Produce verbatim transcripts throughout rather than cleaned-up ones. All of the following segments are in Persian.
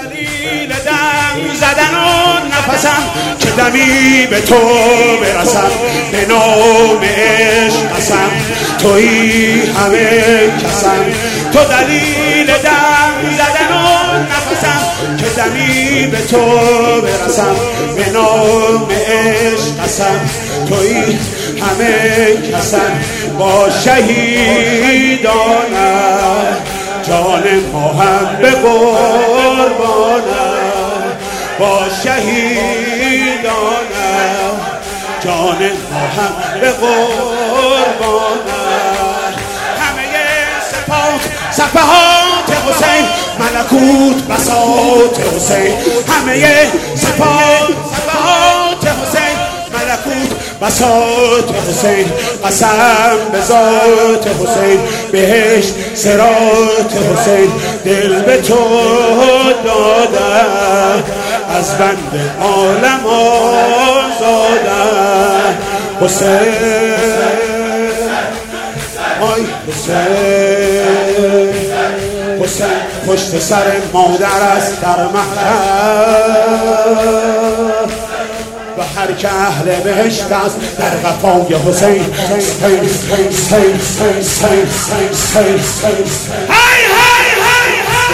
دلیل دم زدن و نفسم که دمی به تو برسم، به نام عشق قسم تویی همه کسم. تو دلیل دم زدن و نفسم که دمی به تو برسم، به نام عشق قسم تویی همه کسم. با شهیدانم جان ما هم به قربانم، با شهیدانم جان ما هم به قربانم. همه صفات صفحات حسین، ملکوت بساط حسین. همه صفات صفحات حسین، ملکوت بساط حسین. قسم به ذات حسین، بهشت صراط حسین. دل به تو دادم، از بند عالم آزادم. حسین آی حسین، حسین پشت سر مادر است در محرم، و هر که اهل بهشت است در قفای حسین. های های های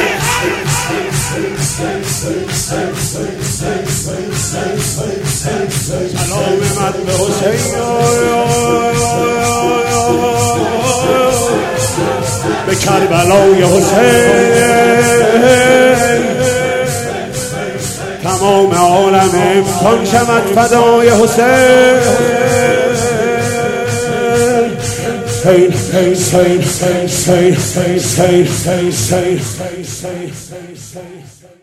سلام من به حسین، به کربلای حسین. تمام عالم امکان شود فدای حسین. حسین حسین حسین حسین حسین حسین حسین حسین